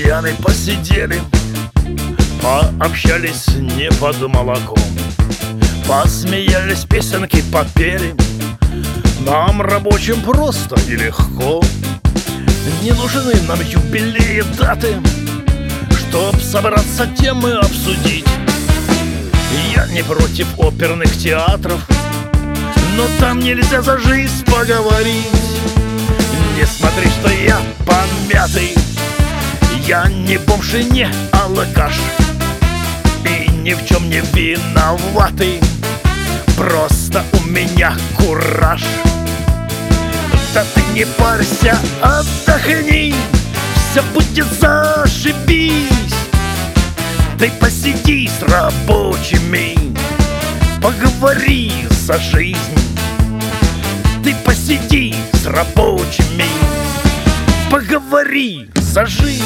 друзьями посидели, пообщались не под молоком, посмеялись, песенки попели. Нам, рабочим, просто и легко. Не нужны нам юбилеи, даты, чтоб собраться, темы обсудить. Я не против оперных театров, но там нельзя за жизнь поговорить. Не смотри, что я помятый, я не бомж и не алкаш, и ни в чем не виноватый, просто у меня кураж. Да ты не парься, отдохни, все будет зашибись. Ты посиди с рабочими, поговори за жизнь. Ты посиди с рабочими, поговори за жизнь.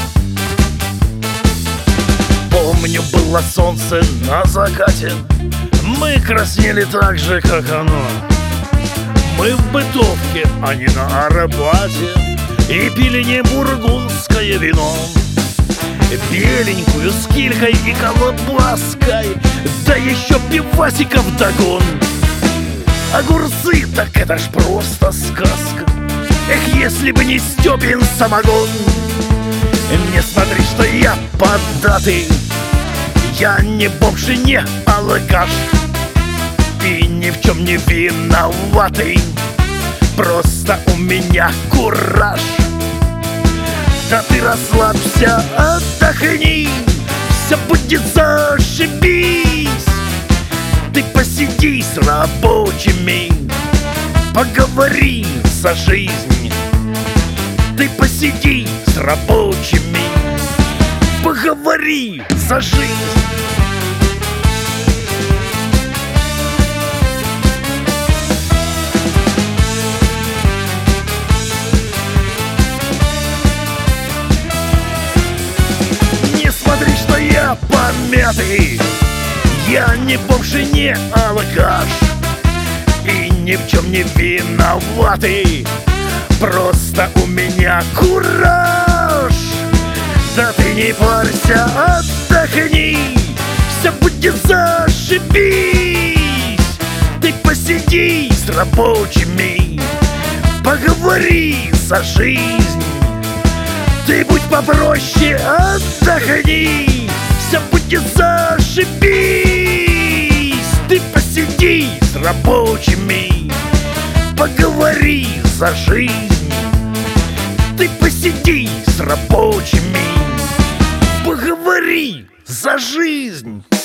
Помню, было солнце на закате, мы краснели так же, как оно. Мы в бытовке, а не на Арбате, и пили не бургундское вино, беленькую с килькой и колбаской, да еще пивасиков вдогон. Огурцы, так это ж просто сказка. Эх, если бы не Степин самогон. Не смотри, что я поддатый, я не бомж и не алкаш, и ни в чем не виноватый, просто у меня кураж. Да ты расслабься, отдохни, все будет зашибись. Ты посиди с рабочими, поговори за жизнь. Ты посиди с рабочими, поговори за жизнь. Не смотри, что я помятый, я не бомж и не алкаш, и ни в чем не виноватый, просто у меня кураж. Да ты не парься, отдохни, все будет зашибись. Ты посиди с рабочими, поговори за жизнь. Ты будь попроще, отдохни, все будет зашибись. Ты посиди с рабочими, поговори за жизнь. Ты посиди с рабочими, поговори за жизнь.